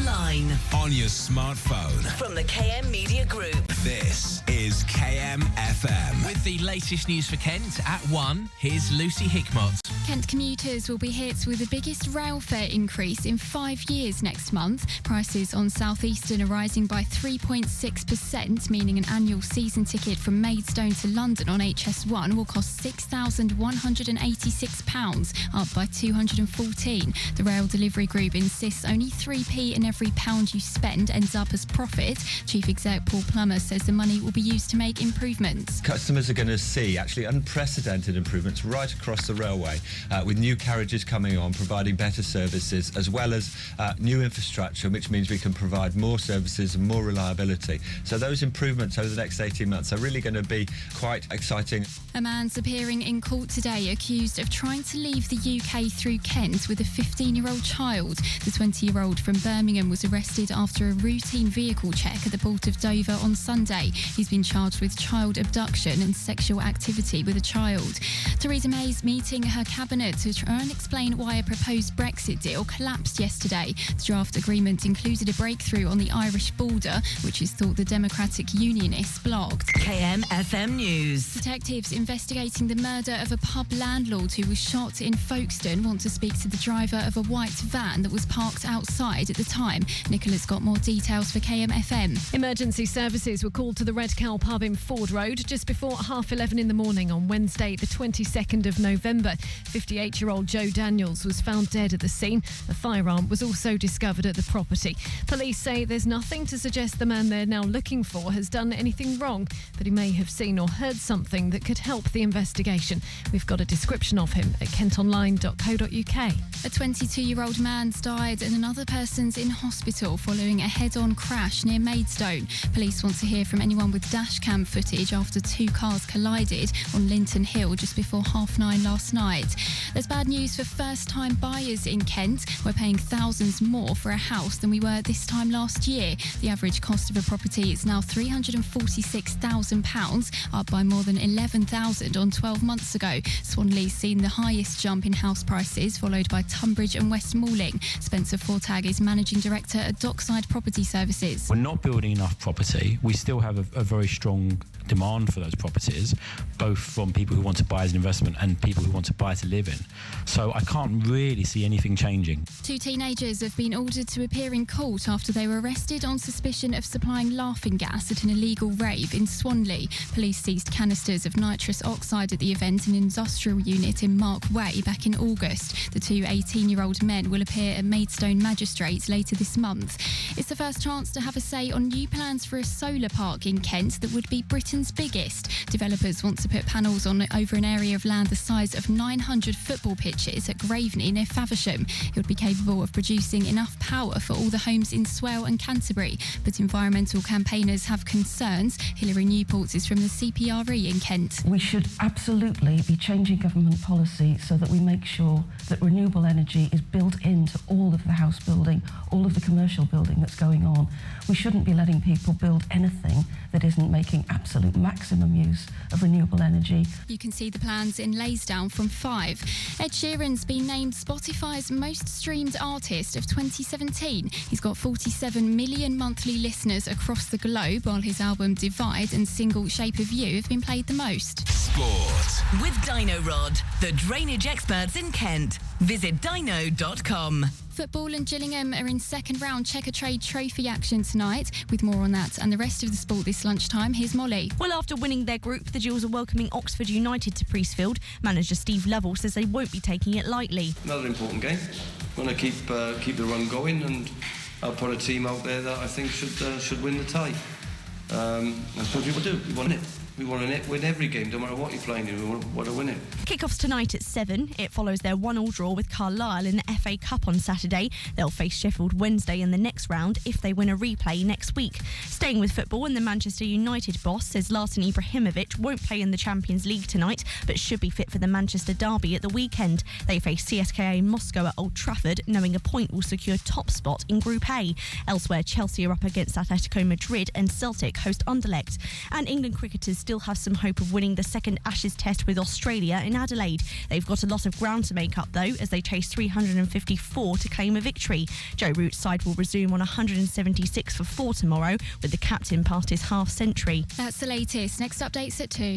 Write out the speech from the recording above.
online, on your smartphone. from the KM Media Group. This is KM FM. With the latest news for Kent at 1, here's Lucy Hickmott. Kent commuters will be hit with the biggest rail fare increase in 5 years next month. Prices on South Eastern are rising by 3.6%, meaning an annual season ticket from Maidstone to London on HS1 will cost £6,186, up by £214. The rail delivery group insists only 3p in every pound you spend ends up as profit. Chief Exec Paul Plummer says the money will be used to make improvements. Customers are going to see actually unprecedented improvements right across the railway, with new carriages coming on, providing better services, as well as new infrastructure, which means we can provide more services and more reliability. So those improvements over the next 18 months are really going to be quite exciting. A man's appearing in court today accused of trying to leave the UK through Kent with a 15-year-old child. The 20-year-old from Birmingham was arrested after a routine vehicle check at the Port of Dover on Sunday. He's been charged with child abduction and sexual activity with a child. Theresa May's meeting her cabinet to try and explain why a proposed Brexit deal collapsed yesterday. The draft agreement included a breakthrough on the Irish border, which is thought the Democratic Unionists blocked. KM FM News. Detectives investigating the murder of a pub landlord who was shot in Folkestone want to speak to the driver of a white van that was parked outside at the time. Nicola's got more details for KM FM. Emergency services were called to the Red Cow pub in Ford Road just before 11:30 in the morning on Wednesday, the 22nd of November. 58-year-old Joe Daniels was found dead at the scene. A firearm was also discovered at the property. Police say there's nothing to suggest the man they're now looking for has done anything wrong, but he may have seen or heard something that could help the investigation. We've got a description of him at kentonline.co.uk. A 22-year-old man's died and another person's in hospital following a head-on crash near Maidstone. Police want to hear from anyone with dashcam footage after two cars collided on Linton Hill just before 9:30 last night. There's bad news for first-time buyers in Kent. We're paying thousands more for a house than we were this time last year. The average cost of a property is now £346,000, up by more than £11,000 on 12 months ago. Swanley's seen the highest jump in house prices, followed by Tunbridge and West Malling. Spencer Fortag is Managing Director at Dockside Property Services. We're not building enough property. We still have a very strong demand for those properties, both from people who want to buy as an investment and people who want to buy to live in. So I can't really see anything changing. Two teenagers have been ordered to appear in court after they were arrested on suspicion of supplying laughing gas at an illegal rave in Swanley. Police seized canisters of nitrous oxide at the event in an industrial unit in Mark Way back in August. The two 18-year-old men will appear at Maidstone Magistrates later this month. It's the first chance to have a say on new plans for a solar park in Kent that would be Britain's biggest. Developers want to put panels on over an area of land the size of 900 football pitches at Graveney near Faversham. It would be capable of producing enough power for all the homes in Swale and Canterbury, but environmental campaigners have concerns. Hilary Newport is from the CPRE in Kent. We should absolutely be changing government policy so that we make sure that renewable energy is built into all of the house building, all of the commercial building that's going on. We shouldn't be letting people build anything that isn't making absolute maximum use of renewable energy. You can see the plans in Laysdown from 5. Ed Sheeran's been named Spotify's most streamed artist of 2017. He's got 47 million monthly listeners across the globe, while his album Divide and single Shape of You have been played the most. Sport. With Dino Rod, the drainage experts in Kent. Visit dino.com. Football and Gillingham are in second round Checkatrade Trophy action tonight. With more on that and the rest of the sport this lunchtime, here's Molly. Well, after winning their group, the Gills are welcoming Oxford United to Priestfield. Manager Steve Lovell says they won't be taking it lightly. Another important game. Want to keep the run going, and I'll put a team out there that I think should win the tie. That's what people do. We want it. We want to win every game, no matter what you're playing in. We want to win it. Kick-off's tonight at 7. It follows their 1-1 draw with Carlisle in the FA Cup on Saturday. They'll face Sheffield Wednesday in the next round if they win a replay next week. Staying with football, and the Manchester United boss says Zlatan Ibrahimovic won't play in the Champions League tonight, but should be fit for the Manchester derby at the weekend. They face CSKA Moscow at Old Trafford, knowing a point will secure top spot in Group A. Elsewhere, Chelsea are up against Atletico Madrid and Celtic host Anderlecht. And England cricketers still have some hope of winning the second Ashes test with Australia in Adelaide. They've got a lot of ground to make up, though, as they chase 354 to claim a victory. Joe Root's side will resume on 176 for 4 tomorrow, with the captain past his half-century. That's the latest. Next update's at 2.